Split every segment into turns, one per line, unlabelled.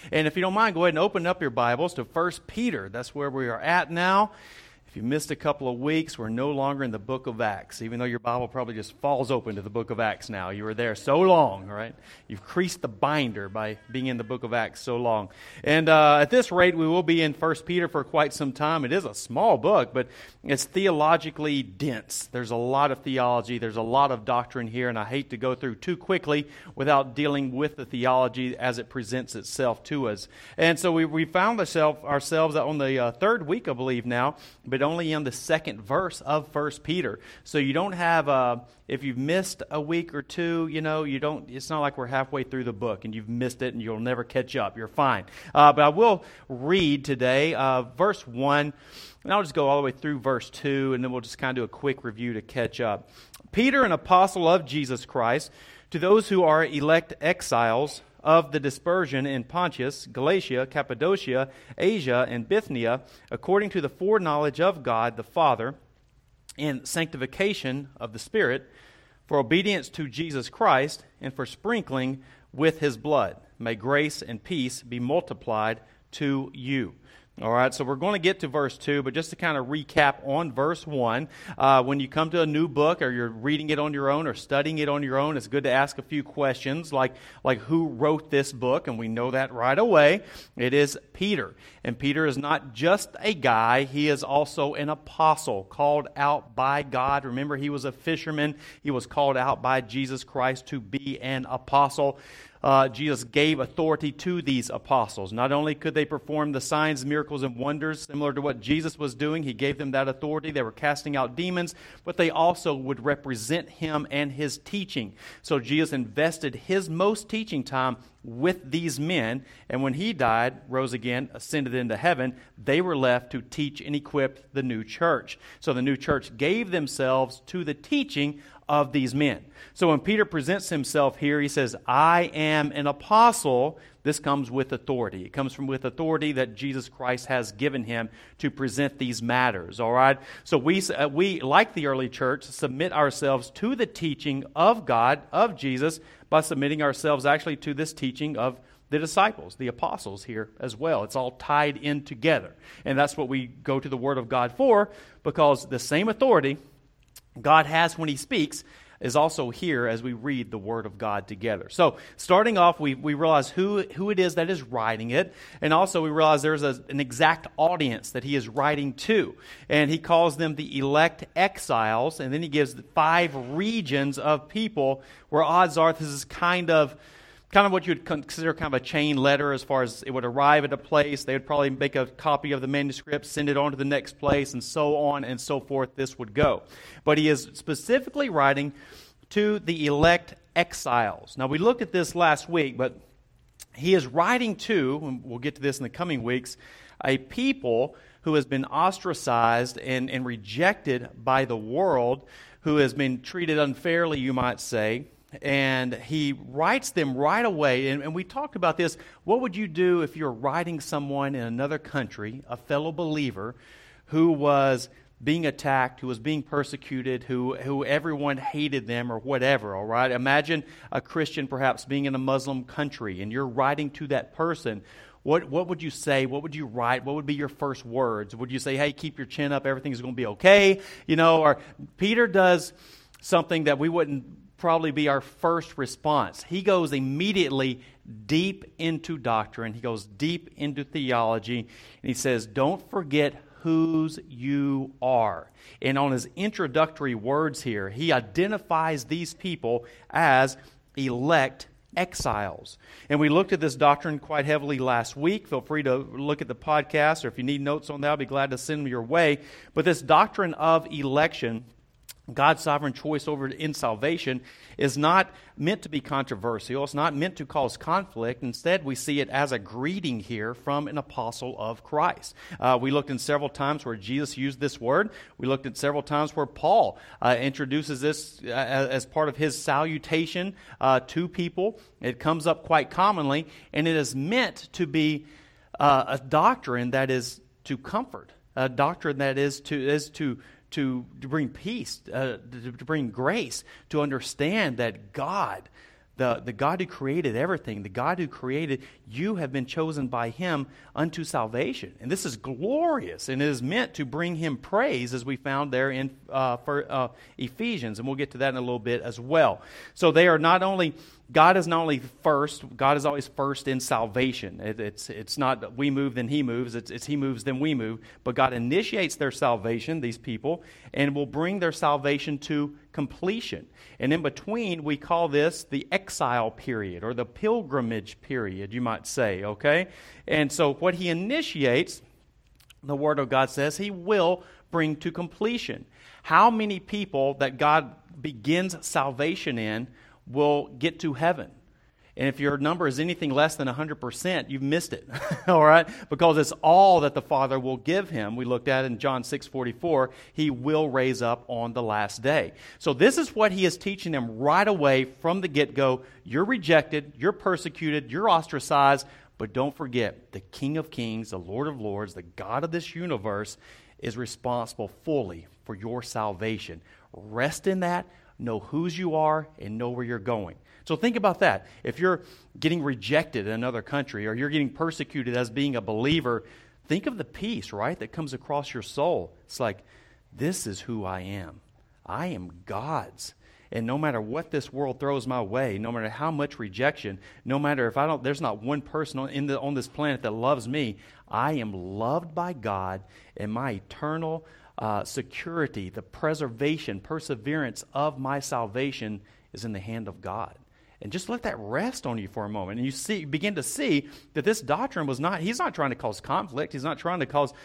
And if you don't mind, go ahead and open up your Bibles to 1 Peter. That's where we are at now. If you missed a couple of weeks, we're no longer in the book of Acts, even though your Bible probably just falls open to the book of Acts now. You were there so long, right? You've creased the binder by being in the book of Acts so long. And at this rate, we will be in 1 Peter for quite some time. It is a small book, but it's theologically dense. There's a lot of theology. There's a lot of doctrine here, and I hate to go through too quickly without dealing with the theology as it presents itself to us. And so we found ourselves on the third week, I believe now, but only in the second verse of 1 Peter. So you don't have, if you've missed a week or two, it's not like we're halfway through the book and you've missed it and you'll never catch up. You're fine. But I will read today verse 1, and I'll just go all the way through verse 2, and then we'll just kind of do a quick review to catch up. Peter, an apostle of Jesus Christ, to those who are elect exiles of the dispersion in Pontus, Galatia, Cappadocia, Asia, and Bithynia, according to the foreknowledge of God the Father, in sanctification of the Spirit, for obedience to Jesus Christ, and for sprinkling with His blood. May grace and peace be multiplied to you. All right, so we're going to get to verse 2, but just to kind of recap on verse 1, when you come to a new book or you're reading it on your own or studying it on your own, it's good to ask a few questions like who wrote this book, and we know that right away. It is Peter, and Peter is not just a guy, he is also an apostle called out by God. Remember, he was a fisherman. He was called out by Jesus Christ to be an apostle. Jesus gave authority to these apostles. Not only could they perform the signs, miracles, and wonders similar to what Jesus was doing, He gave them that authority. They were casting out demons, but they also would represent Him and His teaching. So Jesus invested His most teaching time with these men, and when He died, rose again, ascended into heaven, they were left to teach and equip the new church. So the new church gave themselves to the teaching of these men. So when Peter presents himself here, he says, I am an apostle. This comes with authority. It comes with authority that Jesus Christ has given him to present these matters, all right? So we, like the early church, submit ourselves to the teaching of God, of Jesus, by submitting ourselves actually to this teaching of the disciples, the apostles here as well. It's all tied in together. And that's what we go to the Word of God for, because the same authority God has when He speaks is also here as we read the Word of God together. So, starting off, we realize who it is that is writing it, and also we realize there's an exact audience that he is writing to. And he calls them the elect exiles, and then he gives 5 regions of people where odds are this is kind of what you would consider kind of a chain letter, as far as it would arrive at a place. They would probably make a copy of the manuscript, send it on to the next place, and so on and so forth this would go. But he is specifically writing to the elect exiles. Now, we looked at this last week, but he is writing to, and we'll get to this in the coming weeks, a people who has been ostracized and rejected by the world, who has been treated unfairly, you might say. And he writes them right away. And we talked about this. What would you do if you're writing someone in another country, a fellow believer, who was being attacked, who was being persecuted, who everyone hated them or whatever, all right? Imagine a Christian perhaps being in a Muslim country, and you're writing to that person. What would you say? What would you write? What would be your first words? Would you say, hey, keep your chin up, everything's going to be okay? Or Peter does something that we wouldn't probably be our first response. He goes immediately deep into doctrine. He goes deep into theology. And he says, don't forget whose you are. And on his introductory words here, he identifies these people as elect exiles. And we looked at this doctrine quite heavily last week. Feel free to look at the podcast, or if you need notes on that, I'll be glad to send them your way. But this doctrine of election, God's sovereign choice over in salvation, is not meant to be controversial. It's not meant to cause conflict. Instead, we see it as a greeting here from an apostle of Christ. We looked in several times where Jesus used this word. We looked at several times where Paul introduces this as part of his salutation to people. It comes up quite commonly, and it is meant to be a doctrine that is to comfort, a doctrine that is to bring peace, to bring grace, to understand that God, the God who created everything, the God who created you, have been chosen by Him unto salvation. And this is glorious, and it is meant to bring Him praise, as we found there in Ephesians, and we'll get to that in a little bit as well. So they are not only, God is not only first, God is always first in salvation. It's not we move, then He moves. It's He moves, then we move. But God initiates their salvation, these people, and will bring their salvation to completion. And in between, we call this the exile period, or the pilgrimage period, you might say, okay? And so what He initiates, the Word of God says, He will bring to completion. How many people that God begins salvation in will get to heaven? And if your number is anything less than 100%, you've missed it, all right? Because it's all that the Father will give him. We looked at in John 6:44, He will raise up on the last day. So this is what He is teaching them right away from the get-go. You're rejected, you're persecuted, you're ostracized, but don't forget, the King of Kings, the Lord of Lords, the God of this universe is responsible fully for your salvation. Rest in that, know whose you are, and know where you're going. So think about that. If you're getting rejected in another country, or you're getting persecuted as being a believer, think of the peace, right, that comes across your soul. It's like, this is who I am. I am God's. And no matter what this world throws my way, no matter how much rejection, no matter if there's not one person on this planet that loves me, I am loved by God, and my eternal security, the preservation, perseverance of my salvation is in the hand of God. And just let that rest on you for a moment. And you begin to see that this doctrine He's not trying to cause conflict. He's trying to cause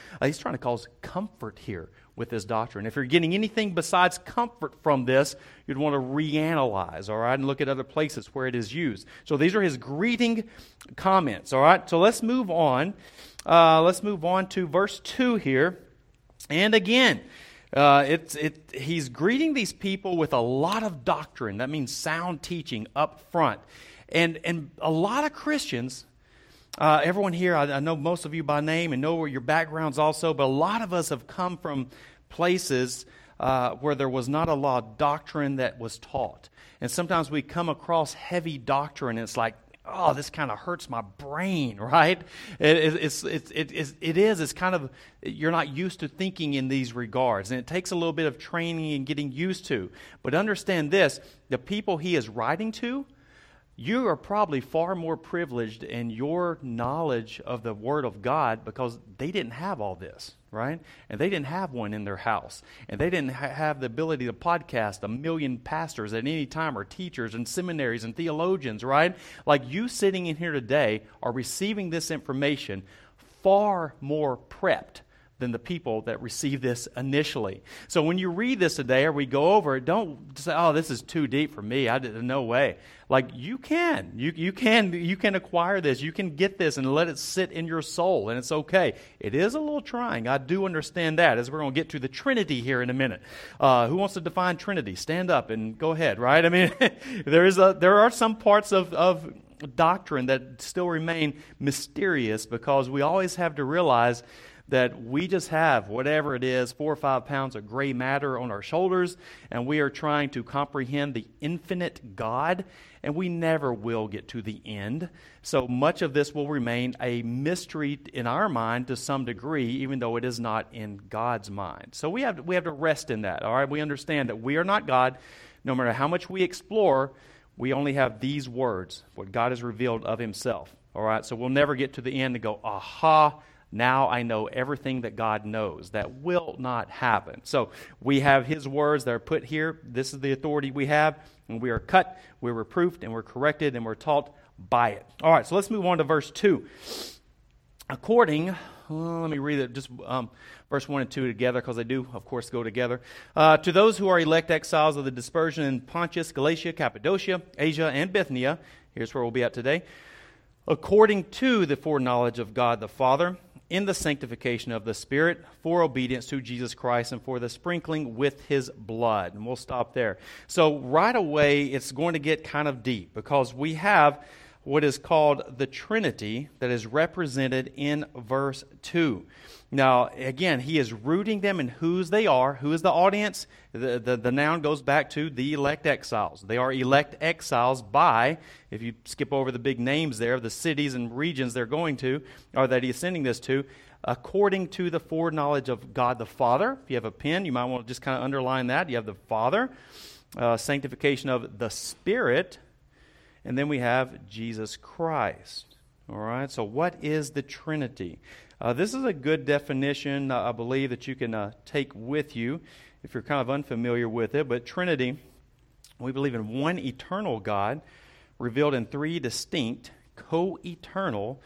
comfort here with this doctrine. If you're getting anything besides comfort from this, you'd want to reanalyze, all right, and look at other places where it is used. So these are his greeting comments, all right? So let's move on. Let's move on to verse 2 here. And again, he's greeting these people with a lot of doctrine. That means sound teaching up front. And a lot of Christians, everyone here, I know most of you by name and know where your backgrounds also, but a lot of us have come from places where there was not a lot of doctrine that was taught. And sometimes we come across heavy doctrine, and it's like, oh, this kind of hurts my brain, right? It's kind of, you're not used to thinking in these regards. And it takes a little bit of training and getting used to. But understand this, the people he is writing to, you are probably far more privileged in your knowledge of the Word of God because they didn't have all this, right? And they didn't have one in their house. And they didn't have the ability to podcast 1 million pastors at any time, or teachers and seminaries and theologians, right? Like you sitting in here today are receiving this information far more prepped than the people that received this initially. So when you read this today, or we go over it, don't say, oh, this is too deep for me. No way. Like you can acquire this. You can get this and let it sit in your soul, and it's okay. It is a little trying. I do understand that, as we're going to get to the Trinity here in a minute. Who wants to define Trinity? Stand up and go ahead, right? I mean, there are some parts of doctrine that still remain mysterious, because we always have to realize that we just have, whatever it is, 4 or 5 pounds of gray matter on our shoulders, and we are trying to comprehend the infinite God, and we never will get to the end. So much of this will remain a mystery in our mind to some degree, even though it is not in God's mind. So we have to rest in that, all right? We understand that we are not God. No matter how much we explore, we only have these words, what God has revealed of Himself, all right? So we'll never get to the end and go, aha, now I know everything that God knows. That will not happen. So we have His words that are put here. This is the authority we have. And we are cut, we're reproved, and we're corrected, and we're taught by it. All right, so let's move on to verse 2. Let me read it, just verse 1 and 2 together, because they do, of course, go together. To those who are elect exiles of the dispersion in Pontus, Galatia, Cappadocia, Asia, and Bithynia, here's where we'll be at today, according to the foreknowledge of God the Father, in the sanctification of the Spirit, for obedience to Jesus Christ, and for the sprinkling with His blood. And we'll stop there. So right away, it's going to get kind of deep, because we have what is called the Trinity that is represented in verse 2. Now, again, he is rooting them in whose they are. Who is the audience? The noun goes back to the elect exiles. They are elect exiles by, if you skip over the big names there, the cities and regions they're going to, or that he's sending this to, according to the foreknowledge of God the Father. If you have a pen, you might want to just kind of underline that. You have the Father, sanctification of the Spirit, and then we have Jesus Christ. All right, so what is the Trinity? This is a good definition, I believe, that you can take with you if you're kind of unfamiliar with it. But Trinity, we believe in one eternal God revealed in three distinct, co-eternal,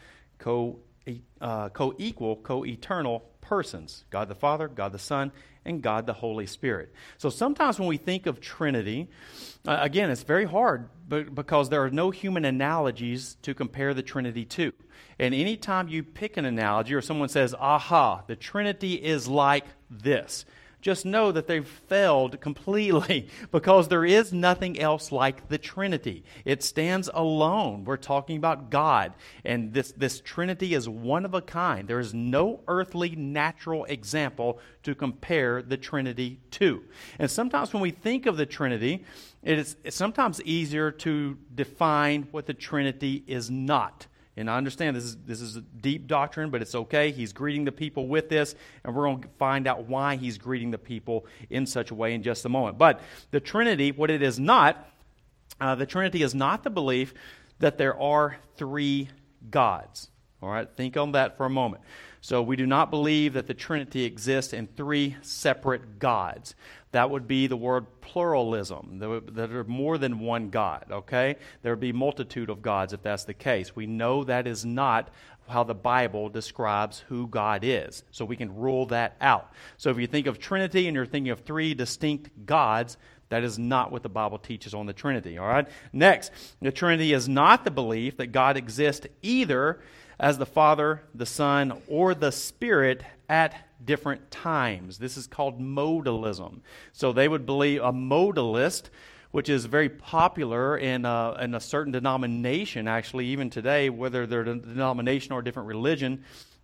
co-equal, co-eternal persons. God the Father, God the Son, and God the Holy Spirit. So sometimes when we think of Trinity, again, it's very hard because there are no human analogies to compare the Trinity to. And anytime you pick an analogy or someone says, aha, the Trinity is like this, just know that they've failed completely because there is nothing else like the Trinity. It stands alone. We're talking about God, and this Trinity is one of a kind. There is no earthly natural example to compare the Trinity to. And sometimes when we think of the Trinity, it's sometimes easier to define what the Trinity is not. And I understand this is a deep doctrine, but it's okay. He's greeting the people with this, and we're going to find out why he's greeting the people in such a way in just a moment. But the Trinity, what it is not, the Trinity is not the belief that there are three gods. All right, think on that for a moment. So we do not believe that the Trinity exists in three separate gods. That would be the word pluralism. There are more than one God, okay? There would be multitude of gods if that's the case. We know that is not how the Bible describes who God is. So we can rule that out. So if you think of Trinity and you're thinking of three distinct gods, that is not what the Bible teaches on the Trinity, all right? Next, the Trinity is not the belief that God exists either as the Father, the Son, or the Spirit at different times. This is called modalism. So they would believe a modalist, which is very popular in a certain denomination, actually, even today, whether they're a denomination or a different religion,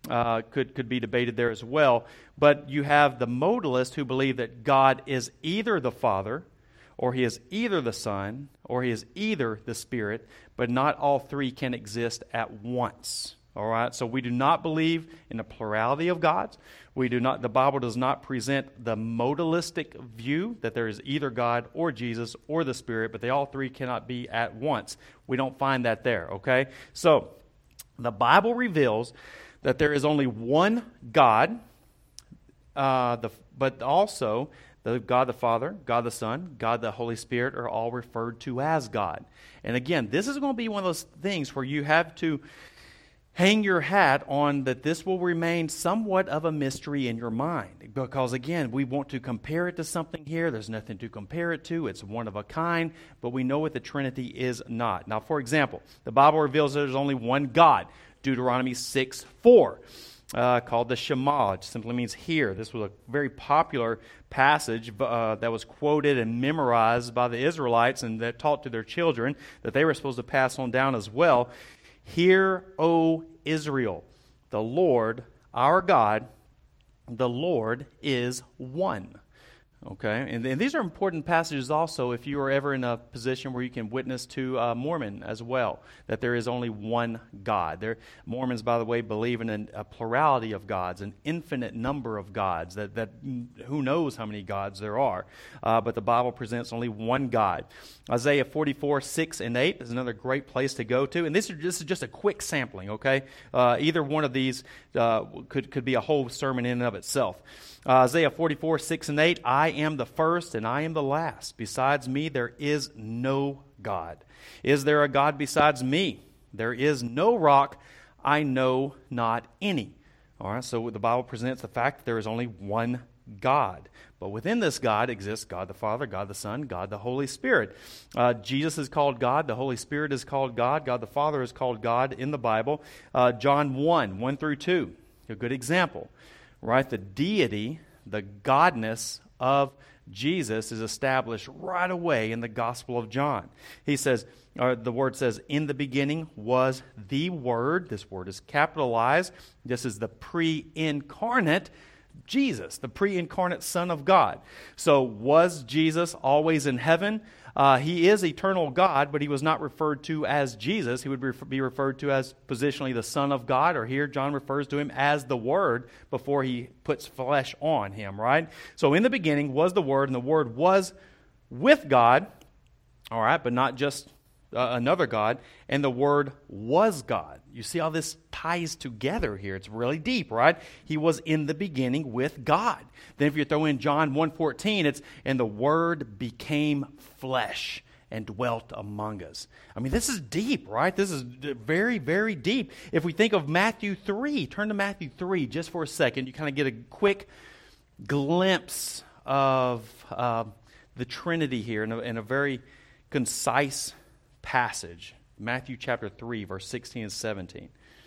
could be debated there as well. But you have the modalists who believe that God is either the Father, or He is either the Son, or He is either the Spirit, but not all three can exist at once. All right, so we do not believe in a plurality of gods. We do not. The Bible does not present the modalistic view that there is either God or Jesus or the Spirit, but they all three cannot be at once. We don't find that there. Okay, so the Bible reveals that there is only one God, but also the God the Father, God the Son, God the Holy Spirit are all referred to as God. And again, this is going to be one of those things where you have to hang your hat on that this will remain somewhat of a mystery in your mind. Because again, we want to compare it to something here. There's nothing to compare it to. It's one of a kind, but we know what the Trinity is not. Now, for example, the Bible reveals there's only one God. Deuteronomy 6:4. Called the Shema, which simply means hear. This was a very popular passage that was quoted and memorized by the Israelites and that taught to their children that they were supposed to pass on down as well. Hear, O Israel, the Lord, our God, the Lord is one. Okay, and these are important passages also if you are ever in a position where you can witness to Mormon as well, that there is only one God. Mormons, by the way, believe in a plurality of gods, an infinite number of gods, that who knows how many gods there are, but the Bible presents only one God. Isaiah 44:6-8 is another great place to go to, and this is just a quick sampling, okay? Either one of these could be a whole sermon in and of itself. Isaiah 44:6-8, I am the first and I am the last. Besides me, there is no God. Is there a God besides me? There is no rock. I know not any. All right, so the Bible presents the fact that there is only one God. But within this God exists God the Father, God the Son, God the Holy Spirit. Jesus is called God. The Holy Spirit is called God. God the Father is called God in the Bible. John 1:1-2, a good example. Right, the deity, the godness of Jesus is established right away in the Gospel of John. He says, or the word says, in the beginning was the Word. This word is capitalized. This is the pre-incarnate Jesus, the pre-incarnate Son of God. So was Jesus always in heaven? He is eternal God, but he was not referred to as Jesus. He would be referred to as positionally the Son of God, or here John refers to him as the Word before he puts flesh on him, right? So in the beginning was the Word, and the Word was with God, all right, but not just another God, and the Word was God. You see how this ties together here. It's really deep, right? He was in the beginning with God. Then if you throw in John 1:14, it's, and the Word became flesh and dwelt among us. I mean, this is deep, right? This is very, very deep. If we think of Matthew 3, turn to Matthew 3 just for a second. You kind of get a quick glimpse of the Trinity here in a very concise passage. Matthew chapter 3, verse 16 and 17.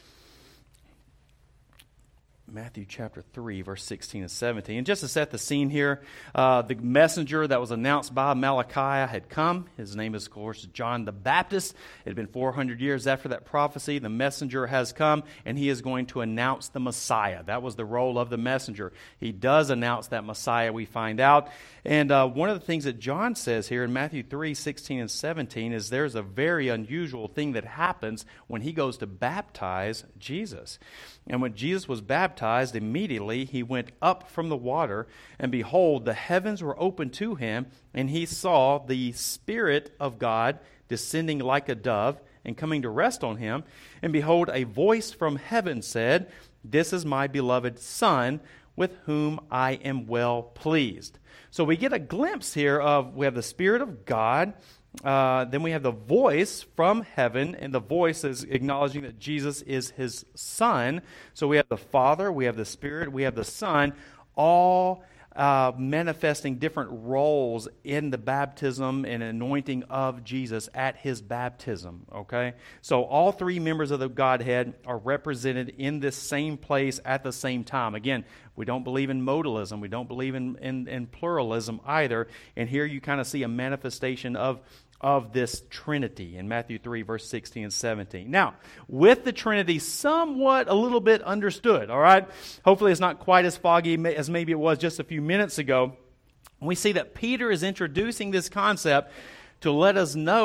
Matthew chapter 3, verse 16 and 17. And just to set the scene here, the messenger that was announced by Malachi had come. His name is, of course, John the Baptist. It had been 400 years after that prophecy. The messenger has come, and he is going to announce the Messiah. That was the role of the messenger. He does announce that Messiah, we find out. And one of the things that John says here in Matthew 3, 16 and 17 is there's a very unusual thing that happens when he goes to baptize Jesus. And when Jesus was baptized, immediately he went up from the water, and behold, the heavens were opened to him, and he saw the Spirit of God descending like a dove and coming to rest on him. And behold, a voice from heaven said, "This is my beloved Son, with whom I am well pleased." So we get a glimpse here of, we have the Spirit of God, then we have the voice from heaven, and the voice is acknowledging that Jesus is his Son. So we have the Father, we have the Spirit, we have the Son, all manifesting different roles in the baptism and anointing of Jesus at his baptism, okay? So all three members of the Godhead are represented in this same place at the same time. Again, we don't believe in modalism. We don't believe in pluralism either. And here you kind of see a manifestation of this Trinity in Matthew 3, verse 16 and 17. Now, with the Trinity somewhat a little bit understood, all right? Hopefully it's not quite as foggy as maybe it was just a few minutes ago. We see that Peter is introducing this concept to let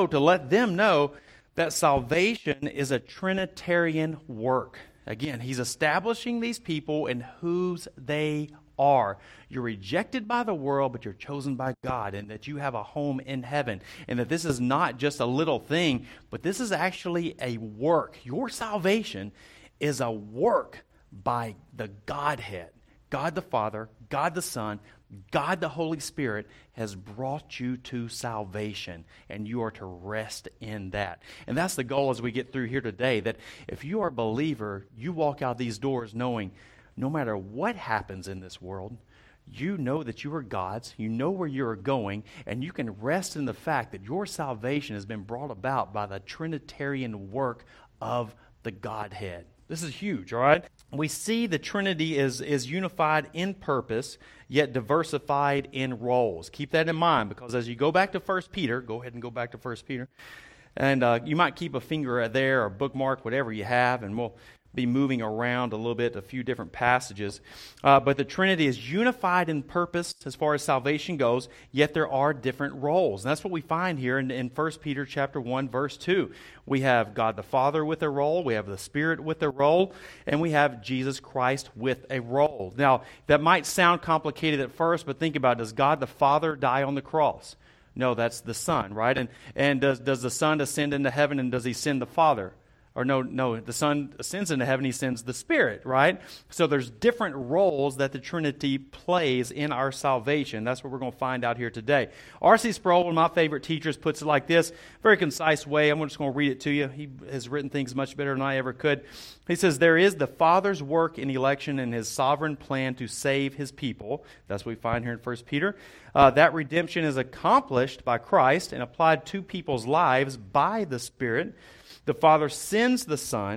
them know that salvation is a Trinitarian work. Again, he's establishing these people and whose they are. You're rejected by the world, but you're chosen by God, and that you have a home in heaven, and that this is not just a little thing, but this is actually a work. Your salvation is a work by the Godhead. God the Father, God the Son, God the Holy Spirit has brought you to salvation, and you are to rest in that. And that's the goal as we get through here today, that if you are a believer, you walk out these doors knowing no matter what happens in this world, you know that you are God's, you know where you are going, and you can rest in the fact that your salvation has been brought about by the Trinitarian work of the Godhead. This is huge, all right? We see the Trinity is unified in purpose, yet diversified in roles. Keep that in mind, because as you go back to 1 Peter, go ahead and go back to 1 Peter, and you might keep a finger there or bookmark whatever you have, and we'll be moving around a little bit, a few different passages. But the Trinity is unified in purpose as far as salvation goes, yet there are different roles. And that's what we find here in 1 Peter chapter 1, verse 2. We have God the Father with a role, we have the Spirit with a role, and we have Jesus Christ with a role. Now, that might sound complicated at first, but think about it. Does God the Father die on the cross? No, that's the Son, right? And does the Son ascend into heaven, and does he send the Father? Or no, the Son ascends into heaven, he sends the Spirit, right? So there's different roles that the Trinity plays in our salvation. That's what we're going to find out here today. R.C. Sproul, one of my favorite teachers, puts it like this, very concise way. I'm just going to read it to you. He has written things much better than I ever could. He says, "There is the Father's work in election and his sovereign plan to save his people." That's what we find here in 1 Peter. That redemption is accomplished by Christ and applied to people's lives by the Spirit. The Father sends the Son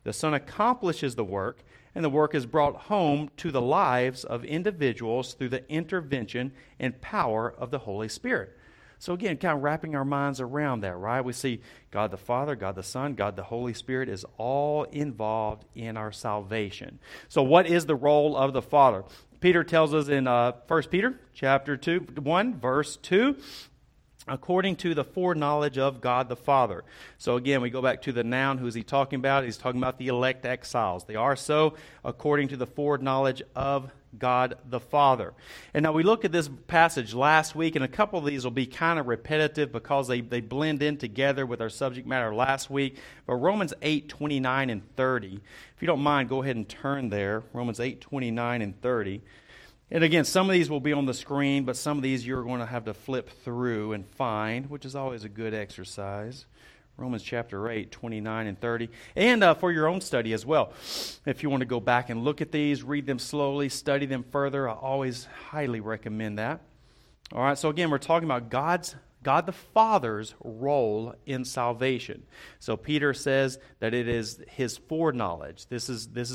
The Son accomplishes the work, and the work is brought home to the lives of individuals through the intervention and power of the Holy Spirit. So again, kind of wrapping our minds around that, right? We see God the Father, God the Son, God the Holy Spirit is all involved in our salvation. So what is the role of the Father? Peter tells us in 1 Peter chapter 1, verse 2, according to the foreknowledge of God the Father. So again, we go back to the noun. Who is he talking about? He's talking about the elect exiles. They are so according to the foreknowledge of God the Father. And now we looked at this passage last week, and a couple of these will be kind of repetitive because they blend in together with our subject matter last week. But Romans 8, 29 and 30. If you don't mind, go ahead and turn there. Romans 8, 29 and 30. And again, some of these will be on the screen, but some of these you're going to have to flip through and find, which is always a good exercise. Romans chapter 8, 29 and 30. And for your own study as well. If you want to go back and look at these, read them slowly, study them further, I always highly recommend that. All right, so again, we're talking about God the Father's role in salvation. So Peter says that it is his foreknowledge. This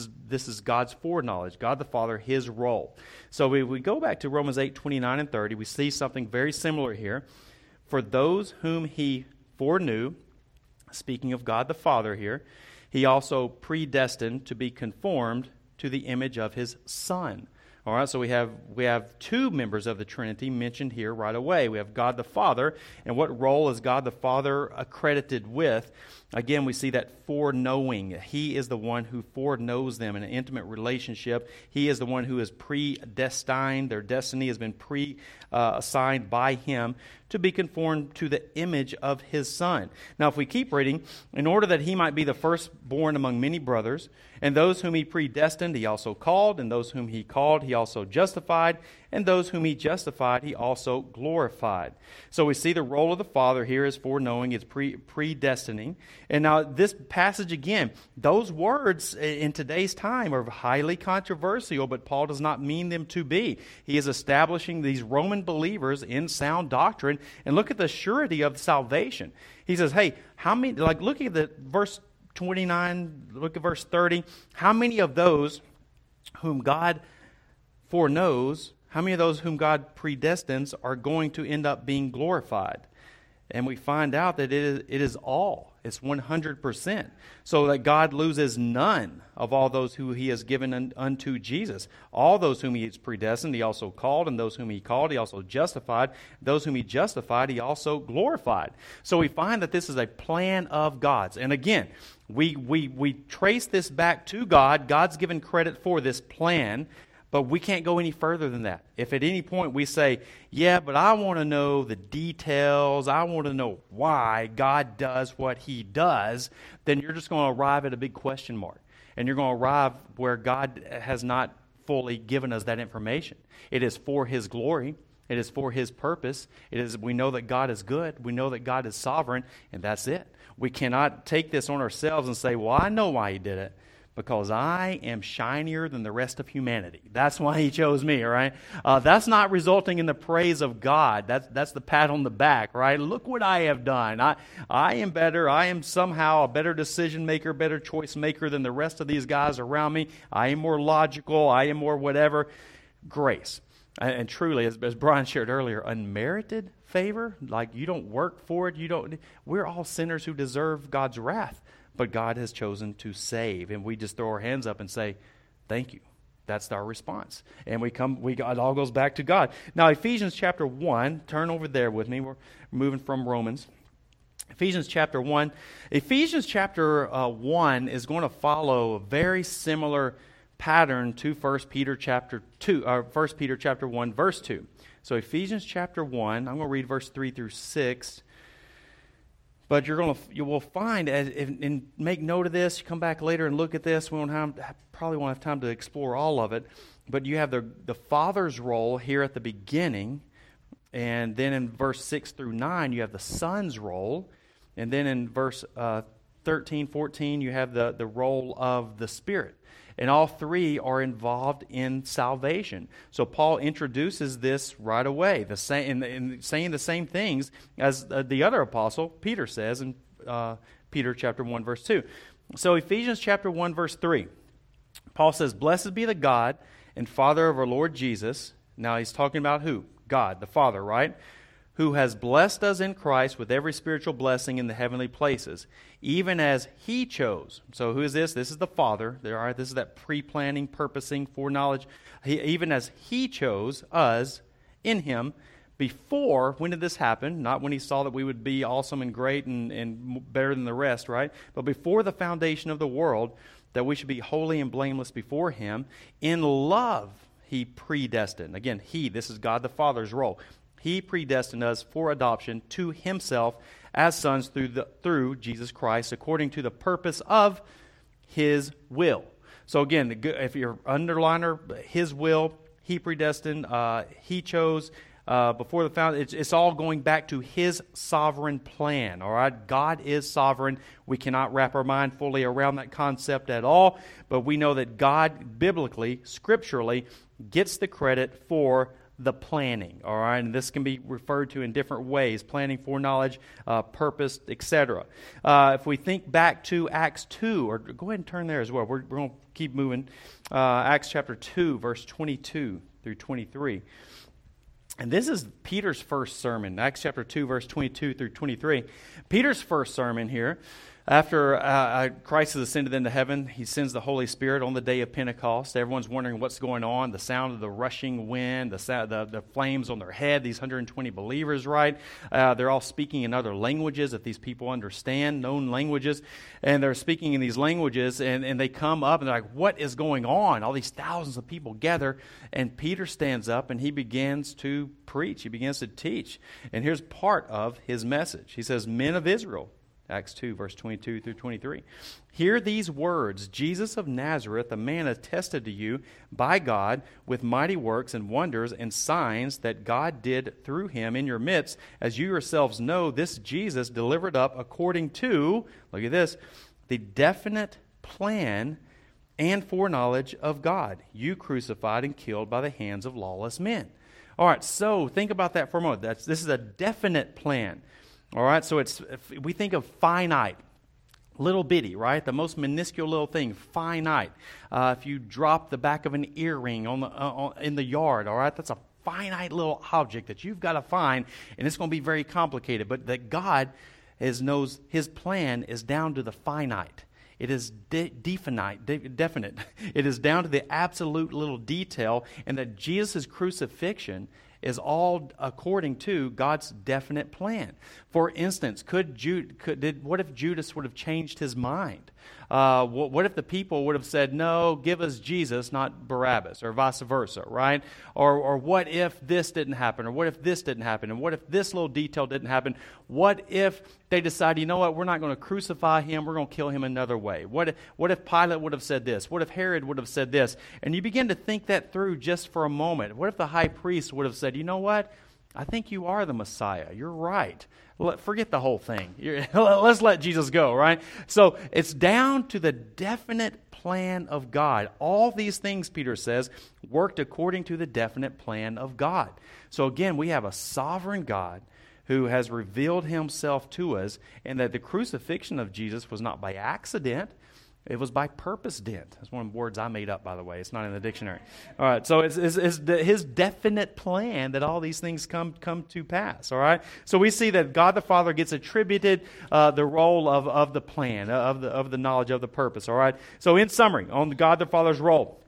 is God's foreknowledge. God the Father, his role. So we go back to Romans 8, 29 and 30. We see something very similar here. For those whom he foreknew, speaking of God the Father here, he also predestined to be conformed to the image of his Son. All right, so we have two members of the Trinity mentioned here right away. We have God the Father, and what role is God the Father accredited with? Again, we see that foreknowing. He is the one who foreknows them in an intimate relationship. He is the one who is predestined. Their destiny has been assigned by him to be conformed to the image of his Son. Now, if we keep reading, in order that he might be the firstborn among many brothers, and those whom he predestined, he also called, and those whom he called, he also justified, and those whom he justified, he also glorified. So we see the role of the Father here is foreknowing, is predestining. And now this passage again, those words in today's time are highly controversial, but Paul does not mean them to be. He is establishing these Roman believers in sound doctrine, and look at the surety of salvation. He says, hey, how many, like looking at the verse 29, look at verse 30, how many of those whom God foreknows, how many of those whom God predestines are going to end up being glorified? And we find out that it is all. It's 100%. So that God loses none of all those who he has given unto Jesus. All those whom he has predestined, he also called. And those whom he called, he also justified. Those whom he justified, he also glorified. So we find that this is a plan of God's. And again, we trace this back to God. God's given credit for this plan. But we can't go any further than that. If at any point we say, yeah, but I want to know the details, I want to know why God does what he does, then you're just going to arrive at a big question mark. And you're going to arrive where God has not fully given us that information. It is for his glory. It is for his purpose. We know that God is good. We know that God is sovereign, and that's it. We cannot take this on ourselves and say, well, I know why he did it. Because I am shinier than the rest of humanity. That's why he chose me, all right? That's not resulting in the praise of God. That's the pat on the back, right? Look what I have done. I am better. I am somehow a better decision maker, better choice maker than the rest of these guys around me. I am more logical. I am more whatever. Grace. And truly, as Brian shared earlier, unmerited favor, like you don't work for it. We're all sinners who deserve God's wrath. But God has chosen to save, and we just throw our hands up and say, thank you. That's our response. And it all goes back to God. Now, Ephesians chapter 1, turn over there with me. We're moving from Romans. Ephesians chapter 1. Ephesians chapter 1 is going to follow a very similar pattern to 1 Peter chapter 1, verse 2. So Ephesians chapter 1, I'm going to read verse 3 through 6. But you will find, and make note of this, you come back later and look at this, probably won't have time to explore all of it, but you have the Father's role here at the beginning, and then in verse 6 through 9, you have the Son's role, and then in verse 13, 14, you have the role of the Spirit. And all three are involved in salvation. So Paul introduces this right away, saying the same things as the other apostle, Peter says in Peter chapter 1, verse 2. So Ephesians chapter 1, verse 3. Paul says, "Blessed be the God and Father of our Lord Jesus." Now he's talking about who? God, the Father, right? "Who has blessed us in Christ with every spiritual blessing in the heavenly places, even as He chose." So who is this? This is the Father. All right, this is that pre-planning, purposing, foreknowledge. Even as He chose us in Him before. When did this happen? Not when He saw that we would be awesome and great and better than the rest, right? But before the foundation of the world, that we should be holy and blameless before Him. In love, He predestined. Again, He, this is God the Father's role. He predestined us for adoption to Himself as sons through Jesus Christ, according to the purpose of His will. So again, if you're underliner, His will, He predestined, He chose before the foundation. It's all going back to His sovereign plan. All right, God is sovereign. We cannot wrap our mind fully around that concept at all, but we know that God, biblically, scripturally, gets the credit for the planning, all right? And this can be referred to in different ways: planning, foreknowledge, purpose, etc. If we think back to Acts 2, or go ahead and turn there as well. We're going to keep moving. Acts chapter 2, verse 22 through 23. And this is Peter's first sermon, Acts chapter 2, verse 22 through 23. Peter's first sermon here. After Christ has ascended into heaven, He sends the Holy Spirit on the day of Pentecost. Everyone's wondering what's going on. The sound of the rushing wind, the flames on their head, these 120 believers, right? They're all speaking in other languages that these people understand, known languages. And they're speaking in these languages, and they come up and they're like, what is going on? All these thousands of people gather, and Peter stands up and he begins to preach. He begins to teach. And here's part of his message. He says, "Men of Israel," Acts 2, verse 22 through 23. "Hear these words: Jesus of Nazareth, a man attested to you by God with mighty works and wonders and signs that God did through Him in your midst, as you yourselves know, this Jesus delivered up according to," look at this, "the definite plan and foreknowledge of God, you crucified and killed by the hands of lawless men." All right, so think about that for a moment. This is a definite plan. All right, so we think of finite, little bitty, right? The most minuscule little thing, finite. If you drop the back of an earring in the yard, all right, that's a finite little object that you've got to find, and it's going to be very complicated. But that God knows His plan is down to the finite. It is definite. It is down to the absolute little detail, and that Jesus' crucifixion is all according to God's definite plan. For instance, what if Judas would have changed his mind? What if the people would have said, "No, give us Jesus, not Barabbas," or vice versa, right? Or what if this didn't happen? Or what if this didn't happen? And what if this little detail didn't happen? What if they decide, you know what, we're not going to crucify Him, we're going to kill Him another way? What if Pilate would have said this? What if Herod would have said this? And you begin to think that through just for a moment. What if the high priest would have said, "You know what? I think you are the Messiah. You're right. Forget the whole thing. Let's let Jesus go," right? So it's down to the definite plan of God. All these things, Peter says, worked according to the definite plan of God. So again, we have a sovereign God who has revealed Himself to us, and that the crucifixion of Jesus was not by accident. It was by purpose dent. That's one of the words I made up, by the way. It's not in the dictionary. All right, so it's His definite plan that all these things come to pass. All right, so we see that God the Father gets attributed the role of the plan, of the knowledge, of the purpose. All right, so in summary, on God the Father's role,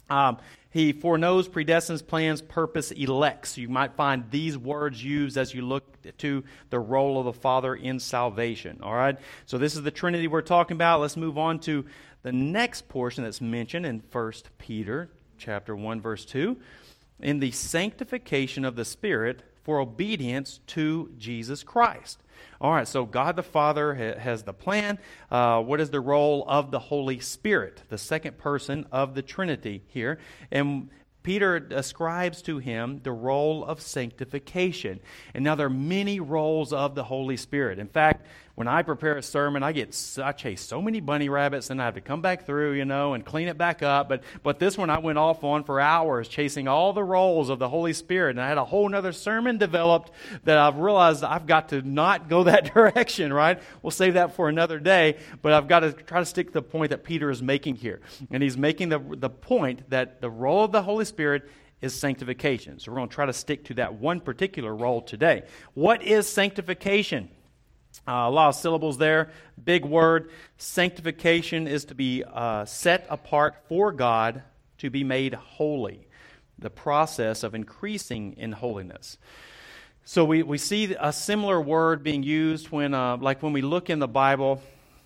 He foreknows, predestines, plans, purpose, elects. You might find these words used as you look to the role of the Father in salvation. All right? So this is the Trinity we're talking about. Let's move on to the next portion that's mentioned in 1 Peter chapter 1, verse 2. In the sanctification of the Spirit for obedience to Jesus Christ. All right, so God the Father has the plan. What is the role of the Holy Spirit, the second person of the Trinity here? And Peter ascribes to Him the role of sanctification. And now there are many roles of the Holy Spirit. In fact, when I prepare a sermon, I chase so many bunny rabbits, and I have to come back through, and clean it back up. But this one I went off on for hours, chasing all the roles of the Holy Spirit. And I had a whole other sermon developed that I've realized I've got to not go that direction, right? We'll save that for another day. But I've got to try to stick to the point that Peter is making here. And he's making the point that the role of the Holy Spirit is sanctification. So we're going to try to stick to that one particular role today. What is sanctification? A lot of syllables there. Big word. Sanctification is to be set apart for God, to be made holy. The process of increasing in holiness. So we see a similar word being used when we look in the Bible.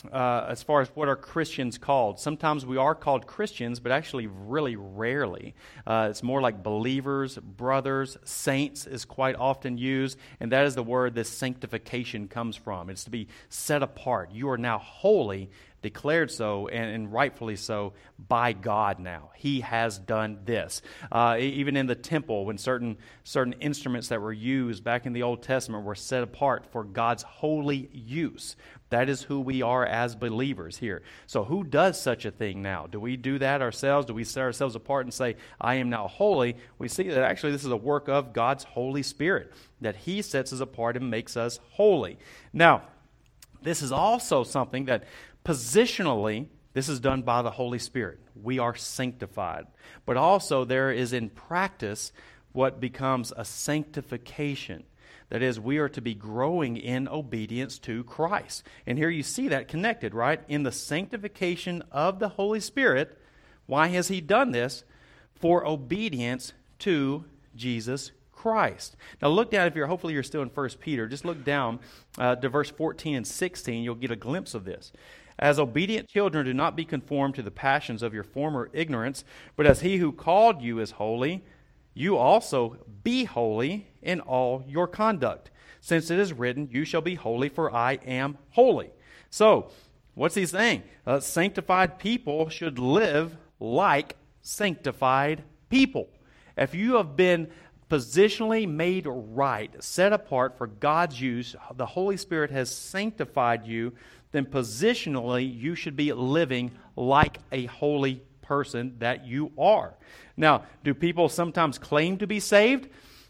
As far as what are Christians called. Sometimes we are called Christians, but actually really rarely. It's more like believers, brothers, saints is quite often used, and that is the word this sanctification comes from. It's to be set apart. You are now holy, declared so, and rightfully so, by God now. He has done this. Even in the temple, when certain instruments that were used back in the Old Testament were set apart for God's holy use. That is who we are as believers here. So who does such a thing now? Do we do that ourselves? Do we set ourselves apart and say, I am now holy? We see that actually this is a work of God's Holy Spirit, that He sets us apart and makes us holy. Now, this is also something that positionally, this is done by the Holy Spirit. We are sanctified. But also there is in practice what becomes a sanctification. That is, we are to be growing in obedience to Christ. And here you see that connected, right? In the sanctification of the Holy Spirit, why has He done this? For obedience to Jesus Christ. Now look down, hopefully you're still in 1 Peter, just look down to verse 14 and 16, you'll get a glimpse of this. As obedient children, do not be conformed to the passions of your former ignorance, but as He who called you is holy, you also be holy in all your conduct. Since it is written, you shall be holy, for I am holy. So, what's he saying? Sanctified people should live like sanctified people. If you have been positionally made right, set apart for God's use, the Holy Spirit has sanctified you, then positionally you should be living like a holy person that you are. Now, do people sometimes claim to be saved,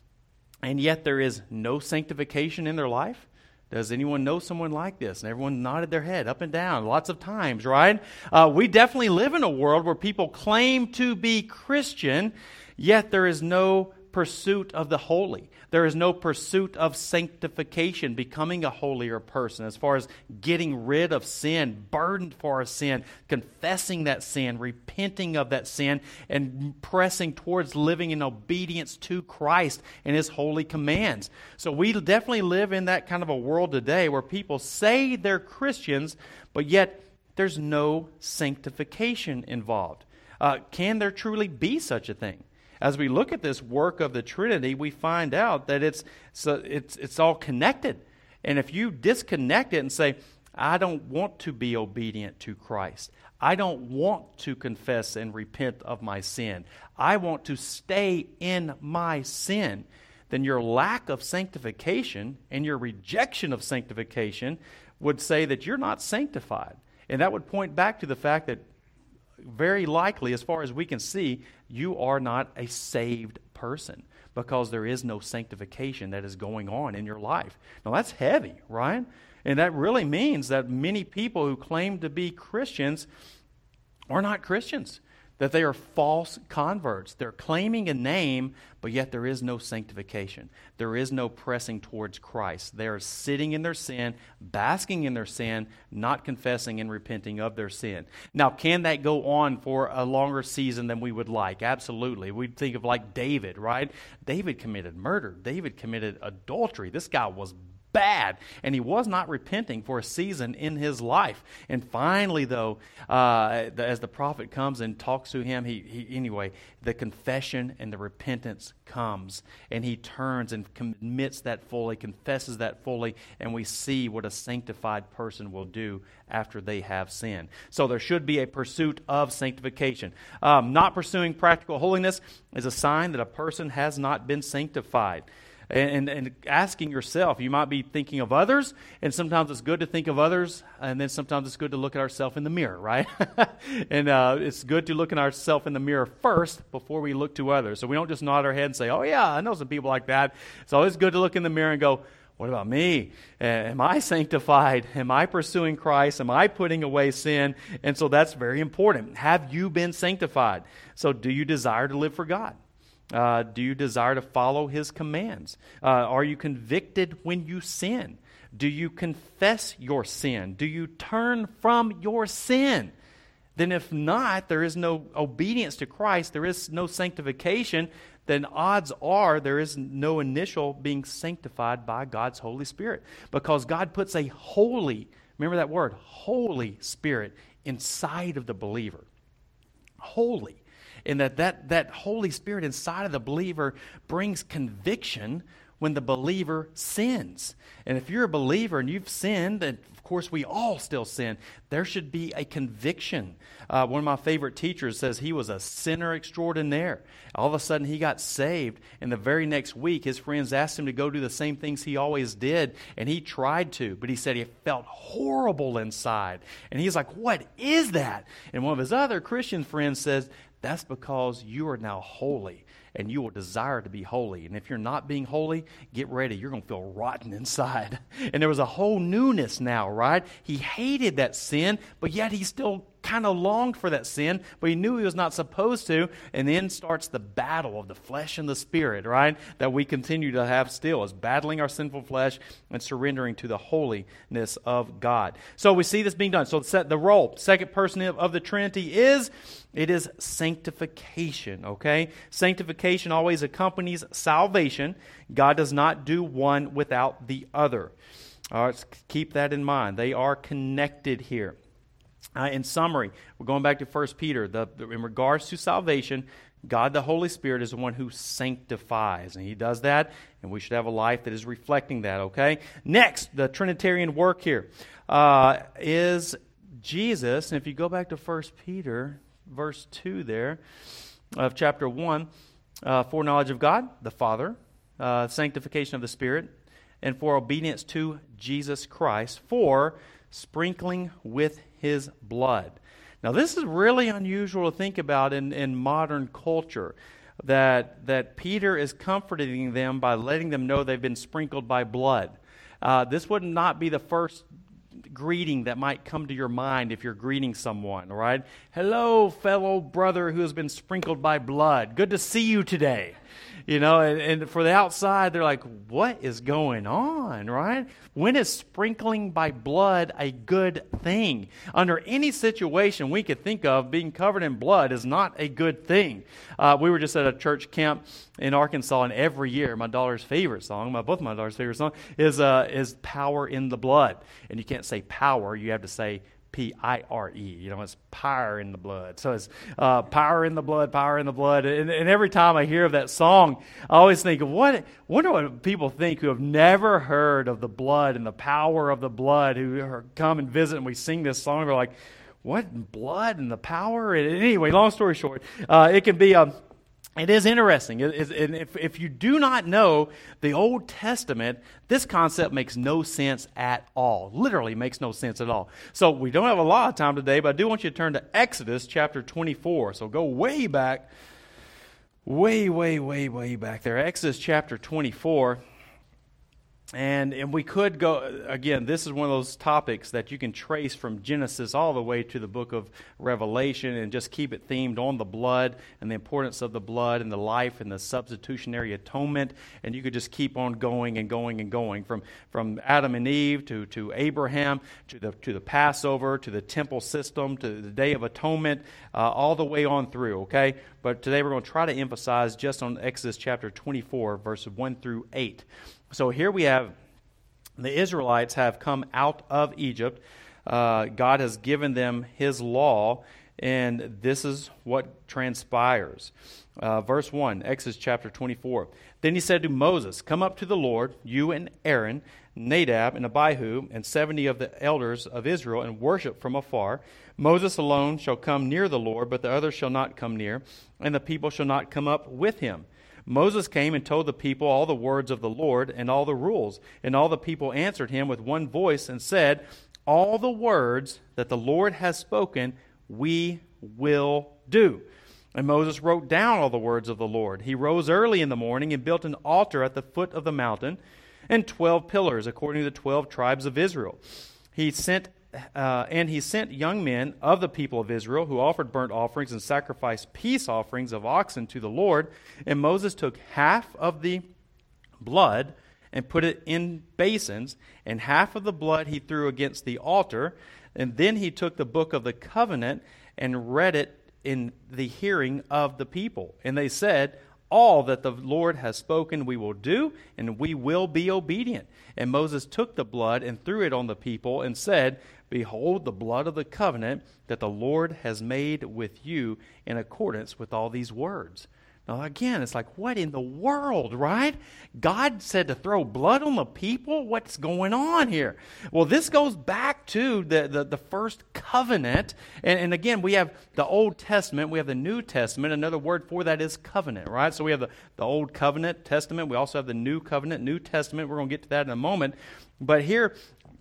and yet there is no sanctification in their life? Does anyone know someone like this? And everyone nodded their head up and down lots of times, right? We definitely live in a world where people claim to be Christian, yet there is no pursuit of the holy. There is no pursuit of sanctification, becoming a holier person, as far as getting rid of sin, burdened for our sin, confessing that sin, repenting of that sin, and pressing towards living in obedience to Christ and His holy commands. So we definitely live in that kind of a world today where people say they're Christians, but yet there's no sanctification involved. Can there truly be such a thing? As we look at this work of the Trinity, we find out that it's all connected. And if you disconnect it and say, I don't want to be obedient to Christ, I don't want to confess and repent of my sin, I want to stay in my sin, then your lack of sanctification and your rejection of sanctification would say that you're not sanctified. And that would point back to the fact that very likely, as far as we can see, you are not a saved person because there is no sanctification that is going on in your life. Now, that's heavy, right? And that really means that many people who claim to be Christians are not Christians, that they are false converts. They're claiming a name, but yet there is no sanctification. There is no pressing towards Christ. They are sitting in their sin, basking in their sin, not confessing and repenting of their sin. Now, can that go on for a longer season than we would like? Absolutely. We think of like David, right? David committed murder. David committed adultery. This guy was bad, and he was not repenting for a season in his life. And finally, though, as the prophet comes and talks to him, anyway, the confession and the repentance comes, and he turns and commits that fully, confesses that fully, and we see what a sanctified person will do after they have sinned. So there should be a pursuit of sanctification. Not pursuing practical holiness is a sign that a person has not been sanctified. And asking yourself, you might be thinking of others, and sometimes it's good to think of others, and then sometimes it's good to look at ourselves in the mirror, right? And it's good to look at ourselves in the mirror first before we look to others. So we don't just nod our head and say, oh yeah, I know some people like that. It's always good to look in the mirror and go, what about me? Am I sanctified? Am I pursuing Christ? Am I putting away sin? And so that's very important. Have you been sanctified? So do you desire to live for God? Do you desire to follow His commands? Are you convicted when you sin? Do you confess your sin? Do you turn from your sin? Then if not, there is no obedience to Christ, there is no sanctification, then odds are there is no initial being sanctified by God's Holy Spirit. Because God puts a holy, remember that word, Holy Spirit inside of the believer. Holy. And that Holy Spirit inside of the believer brings conviction when the believer sins. And if you're a believer and you've sinned, and of course we all still sin, there should be a conviction. One of my favorite teachers says he was a sinner extraordinaire. All of a sudden he got saved, and the very next week his friends asked him to go do the same things he always did, and he tried to, but he said he felt horrible inside. And he's like, what is that? And one of his other Christian friends says, that's because you are now holy, and you will desire to be holy. And if you're not being holy, get ready. You're going to feel rotten inside. And there was a whole newness now, right? He hated that sin, but yet he still kind of longed for that sin, but he knew he was not supposed to. And then starts the battle of the flesh and the spirit, right? That we continue to have still, is battling our sinful flesh and surrendering to the holiness of God. So we see this being done. So the role, second person of the Trinity is sanctification, okay? Sanctification always accompanies salvation. God does not do one without the other. All right, keep that in mind. They are connected here. In summary, we're going back to 1 Peter. In regards to salvation, God the Holy Spirit is the one who sanctifies, and He does that, and we should have a life that is reflecting that, okay? Next, the Trinitarian work here is Jesus. And if you go back to 1 Peter, verse 2 there of chapter 1, foreknowledge of God, the Father, sanctification of the Spirit, and for obedience to Jesus Christ, for sprinkling with His blood. Now, this is really unusual to think about in modern culture, that Peter is comforting them by letting them know they've been sprinkled by blood. This would not be the first greeting that might come to your mind if you're greeting someone, right? Hello, fellow brother who has been sprinkled by blood. Good to see you today. You know, and for the outside, they're like, what is going on, right? When is sprinkling by blood a good thing? Under any situation we could think of, being covered in blood is not a good thing. We were just at a church camp in Arkansas, and every year my daughter's favorite song, both my daughter's favorite song, is Power in the Blood. And you can't say power, you have to say P-I-R-E. You know, it's power in the blood. So it's power in the blood, power in the blood. And every time I hear of that song, I always think, wonder what people think who have never heard of the blood and the power of the blood, who come and visit and we sing this song. We're like, what, blood and the power? And anyway, long story short, it can be it is interesting. If you do not know the Old Testament, this concept makes no sense at all. Literally makes no sense at all. So we don't have a lot of time today, but I do want you to turn to Exodus chapter 24. So go way back, way back there. Exodus chapter 24. And we could go, again, this is one of those topics that you can trace from Genesis all the way to the book of Revelation and just keep it themed on the blood and the importance of the blood and the life and the substitutionary atonement. And you could just keep on going and going and going from Adam and Eve to Abraham to the Passover to the temple system to the Day of Atonement, all the way on through, okay? But today we're going to try to emphasize just on Exodus chapter 24, verses 1 through 8. So here we have the Israelites have come out of Egypt. God has given them His law, And this is what transpires. Verse 1, Exodus chapter 24. Then he said to Moses, "Come up to the Lord, you and Aaron, Nadab and Abihu, and 70 of the elders of Israel, and worship from afar. Moses alone shall come near the Lord, but the others shall not come near, and the people shall not come up with him." Moses came and told the people all the words of the Lord and all the rules. And all the people answered him with one voice and said, "All the words that the Lord has spoken, we will do." And Moses wrote down all the words of the Lord. He rose early in the morning and built an altar at the foot of the mountain and 12 pillars according to the 12 tribes of Israel. He sent young men of the people of Israel who offered burnt offerings and sacrificed peace offerings of oxen to the Lord. And Moses took half of the blood and put it in basins, and half of the blood he threw against the altar. And then he took the book of the covenant and read it in the hearing of the people. And they said, "All that the Lord has spoken we will do, and we will be obedient." And Moses took the blood and threw it on the people and said, "Behold the blood of the covenant that the Lord has made with you in accordance with all these words." Now again, it's like, what in the world, right? God said to throw blood on the people? What's going on here? Well, this goes back to the first covenant. And again, we have the Old Testament, we have the New Testament. Another word for that is covenant, right? So we have the Old Covenant, Testament. We also have the New Covenant, New Testament. We're going to get to that in a moment. But here,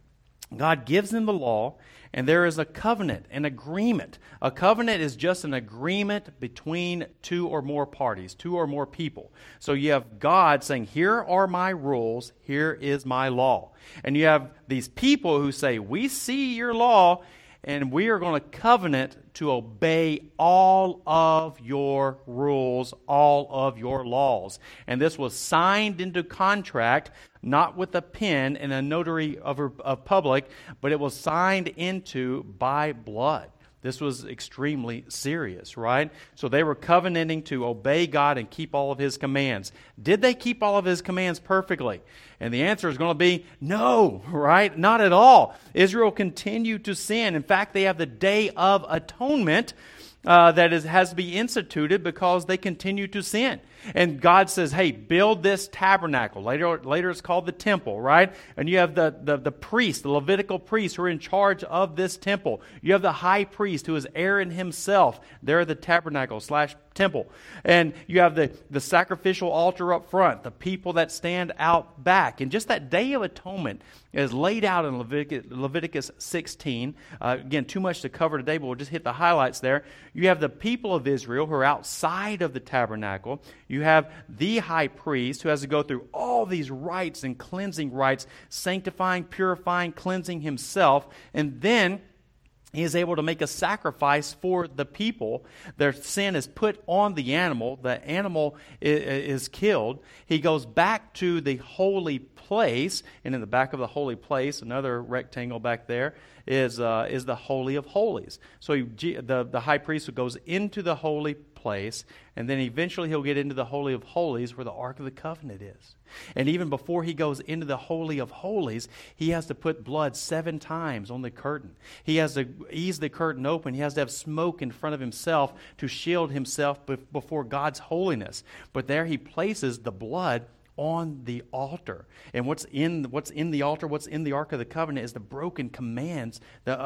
God gives them the law, and there is a covenant, an agreement. A covenant is just an agreement between two or more parties, two or more people. So you have God saying, "Here are my rules, here is my law." And you have these people who say, "We see your law, and we are going to covenant to obey all of your rules, all of your laws." And this was signed into contract, not with a pen and a notary of public, but it was signed into by blood. This was extremely serious, right? So they were covenanting to obey God and keep all of His commands. Did they keep all of His commands perfectly? And the answer is going to be no, right? Not at all. Israel continued to sin. In fact, they have the Day of Atonement that has to be instituted because they continue to sin. And God says, "Hey, build this tabernacle." Later it's called the temple, right? And you have the priests, the Levitical priests who are in charge of this temple. You have the high priest who is Aaron himself. They're the tabernacle / temple. And you have the sacrificial altar up front, the people that stand out back. And just that Day of Atonement is laid out in Leviticus 16. Again, too much to cover today, but we'll just hit the highlights there. You have the people of Israel who are outside of the tabernacle. You have the high priest who has to go through all these rites and cleansing rites, sanctifying, purifying, cleansing himself. And then he is able to make a sacrifice for the people. Their sin is put on the animal. The animal is killed. He goes back to the holy place, and in the back of the holy place, another rectangle back there, is the Holy of Holies. So the high priest goes into the holy place, and then eventually he'll get into the Holy of Holies where the Ark of the Covenant is. And even before he goes into the Holy of Holies, he has to put blood 7 times on the curtain. He has to ease the curtain open. He has to have smoke in front of himself to shield himself before God's holiness. But there he places the blood on the altar. And what's in the altar, what's in the Ark of the Covenant is the broken commands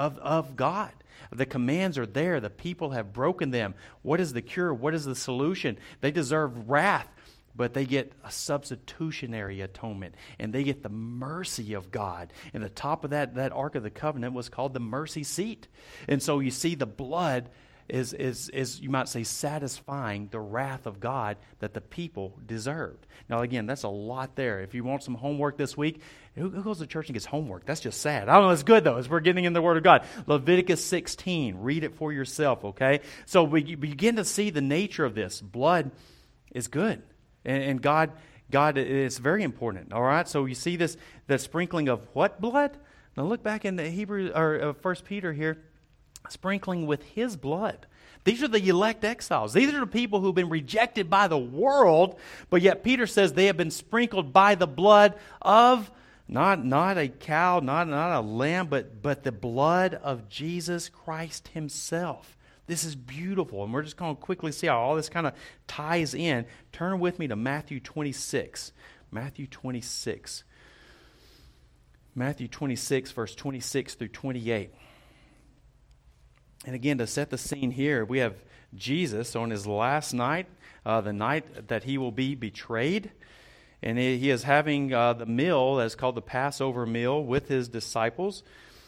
of God. The commands are there. The people have broken them. What is the cure? What is the solution? They deserve wrath, but they get a substitutionary atonement, and they get the mercy of God. And the top of that Ark of the Covenant was called the mercy seat. And so you see the blood is you might say satisfying the wrath of God that the people deserved. Now again, that's a lot there. If you want some homework this week, who goes to church and gets homework? That's just sad. I don't know, it's good though, as we're getting in the Word of God. Leviticus 16, read it for yourself, okay? So we begin to see the nature of this. Blood is good. And God is very important, all right? So you see this, the sprinkling of what blood? Now look back in the Hebrew or 1 Peter here. Sprinkling with His blood. These are the elect exiles. These are the people who've been rejected by the world, but yet Peter says they have been sprinkled by the blood of not a cow, not a lamb, but the blood of Jesus Christ Himself. This is beautiful, and we're just going to quickly see how all this kind of ties in. Turn with me to Matthew 26. Matthew 26. Matthew 26, verse 26 through 28. And again, to set the scene here, we have Jesus on his last night, the night that he will be betrayed. And he is having the meal that's called the Passover meal with his disciples.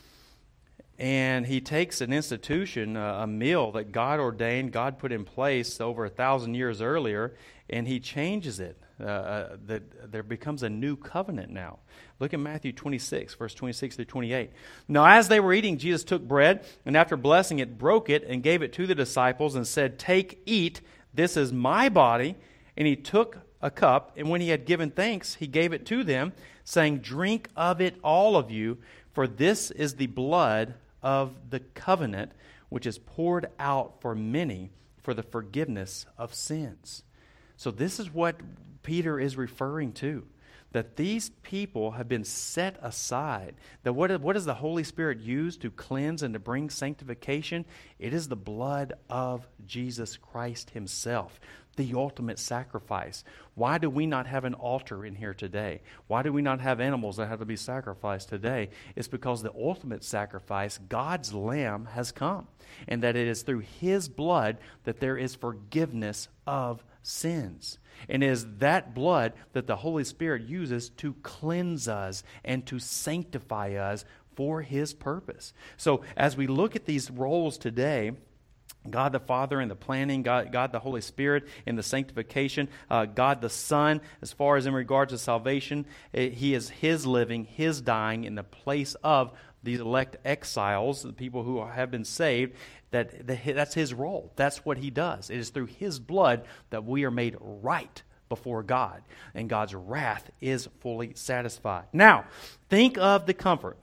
And he takes an institution, a meal that God ordained, God put in place over 1,000 years earlier, and he changes it. That there becomes a new covenant now. Look at Matthew 26, verse 26 through 28. Now as they were eating, Jesus took bread, and after blessing it, broke it, and gave it to the disciples, and said, "Take, eat, this is my body." And he took a cup, and when he had given thanks, he gave it to them, saying, "Drink of it, all of you, for this is the blood of the covenant, which is poured out for many for the forgiveness of sins." So this is what Peter is referring to, that these people have been set aside. That what does the Holy Spirit use to cleanse and to bring sanctification? It is the blood of Jesus Christ himself, the ultimate sacrifice. Why do we not have an altar in here today? Why do we not have animals that have to be sacrificed today? It's because the ultimate sacrifice, God's Lamb, has come. And that it is through his blood that there is forgiveness of sins. And it is that blood that the Holy Spirit uses to cleanse us and to sanctify us for his purpose. So as we look at these roles today, God the Father in the planning, God the Holy Spirit in the sanctification, God the Son, as far as in regards to salvation, he is his living, his dying in the place of these elect exiles, the people who have been saved. That's his role. That's what he does. It is through his blood that we are made right before God, and God's wrath is fully satisfied. Now, think of the comfort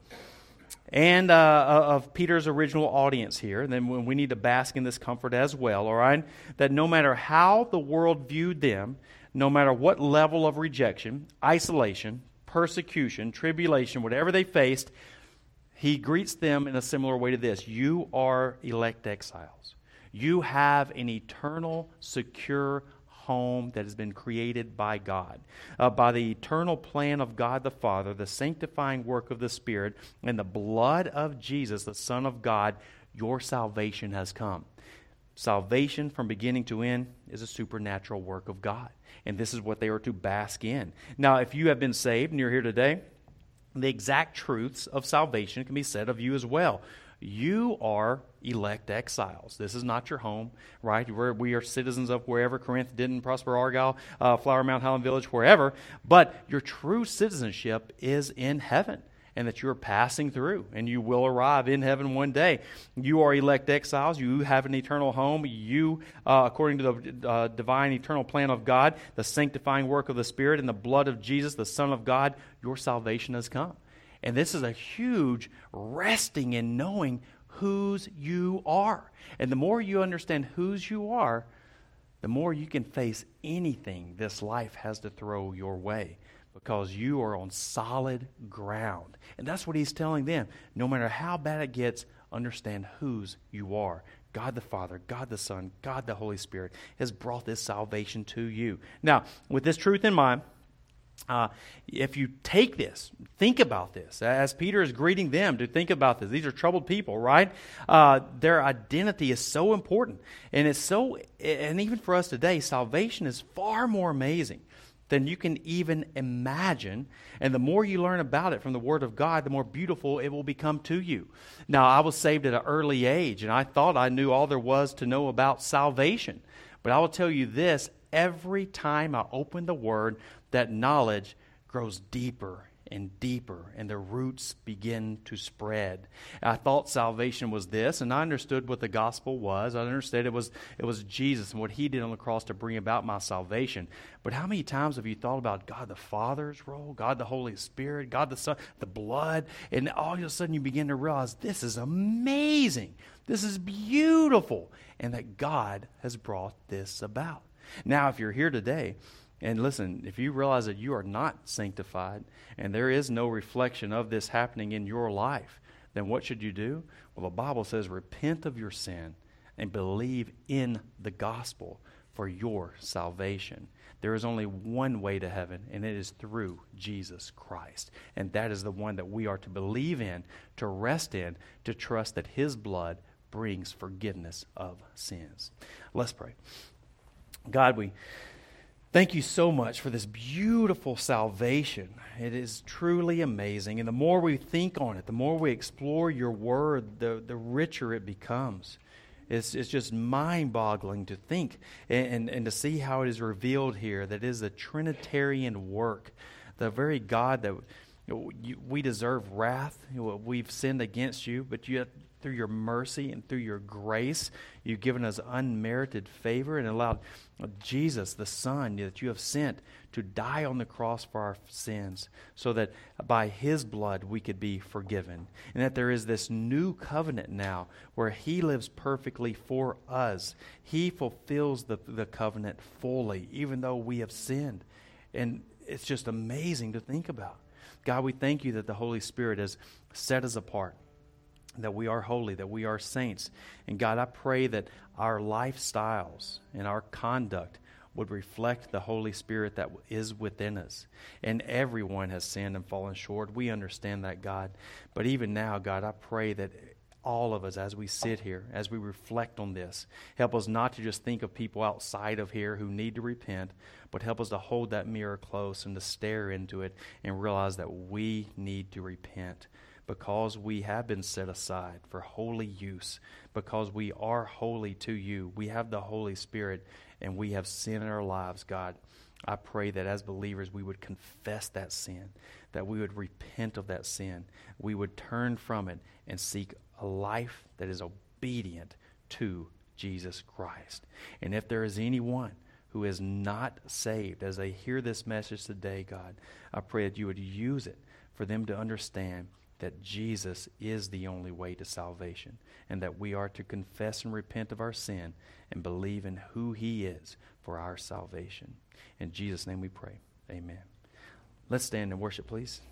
and of Peter's original audience here. And then we need to bask in this comfort as well, all right? That no matter how the world viewed them, no matter what level of rejection, isolation, persecution, tribulation, whatever they faced, he greets them in a similar way to this. You are elect exiles. You have an eternal, secure home that has been created by God. By the eternal plan of God the Father, the sanctifying work of the Spirit, and the blood of Jesus, the Son of God, your salvation has come. Salvation from beginning to end is a supernatural work of God. And this is what they are to bask in. Now, if you have been saved and you're here today, the exact truths of salvation can be said of you as well. You are elect exiles. This is not your home, right? We are citizens of wherever, Corinth, Denton, Prosper, Argyle, Flower Mound, Highland Village, wherever. But your true citizenship is in heaven, and that you are passing through, and you will arrive in heaven one day. You are elect exiles. You have an eternal home. You, according to the divine eternal plan of God, the sanctifying work of the Spirit, and the blood of Jesus, the Son of God, your salvation has come. And this is a huge resting in knowing whose you are. And the more you understand whose you are, the more you can face anything this life has to throw your way, because you are on solid ground. And that's what he's telling them. No matter how bad it gets, understand whose you are. God the Father, God the Son, God the Holy Spirit has brought this salvation to you. Now, with this truth in mind, if you take this, think about this, as Peter is greeting them to think about this. These are troubled people, right? Their identity is so important. And even for us today, salvation is far more amazing than you can even imagine. And the more you learn about it from the Word of God, the more beautiful it will become to you. Now, I was saved at an early age, and I thought I knew all there was to know about salvation. But I will tell you this, every time I open the Word, that knowledge grows deeper and deeper, and the roots begin to spread. I thought salvation was this, and I understood what the gospel was. I understood it was Jesus and what he did on the cross to bring about my salvation. But how many times have you thought about God the Father's role, God the Holy Spirit, God the Son, the blood, and all of a sudden you begin to realize this is amazing, this is beautiful, and that God has brought this about. Now, if you're here today, and listen, if you realize that you are not sanctified and there is no reflection of this happening in your life, then what should you do? Well, the Bible says repent of your sin and believe in the gospel for your salvation. There is only one way to heaven, and it is through Jesus Christ. And that is the one that we are to believe in, to rest in, to trust that his blood brings forgiveness of sins. Let's pray. God, we thank you so much for this beautiful salvation. It is truly amazing. And the more we think on it, the more we explore your word, the richer it becomes. It's just mind-boggling to think and to see how it is revealed here, that it is a Trinitarian work. The very God that we deserve wrath. We've sinned against you, but yet through your mercy and through your grace, you've given us unmerited favor and allowed Jesus, the Son that you have sent, to die on the cross for our sins, so that by his blood we could be forgiven. And that there is this new covenant now where he lives perfectly for us. He fulfills the covenant fully, even though we have sinned. And it's just amazing to think about. God, we thank you that the Holy Spirit has set us apart, that we are holy, that we are saints. And God, I pray that our lifestyles and our conduct would reflect the Holy Spirit that is within us. And everyone has sinned and fallen short. We understand that, God. But even now, God, I pray that all of us, as we sit here, as we reflect on this, help us not to just think of people outside of here who need to repent, but help us to hold that mirror close and to stare into it and realize that we need to repent, because we have been set aside for holy use, because we are holy to you. We have the Holy Spirit, and we have sin in our lives, God. I pray that as believers we would confess that sin, that we would repent of that sin, we would turn from it and seek a life that is obedient to Jesus Christ. And if there is anyone who is not saved, as they hear this message today, God, I pray that you would use it for them to understand that Jesus is the only way to salvation, and that we are to confess and repent of our sin and believe in who he is for our salvation. In Jesus' name we pray. Amen. Let's stand and worship, please.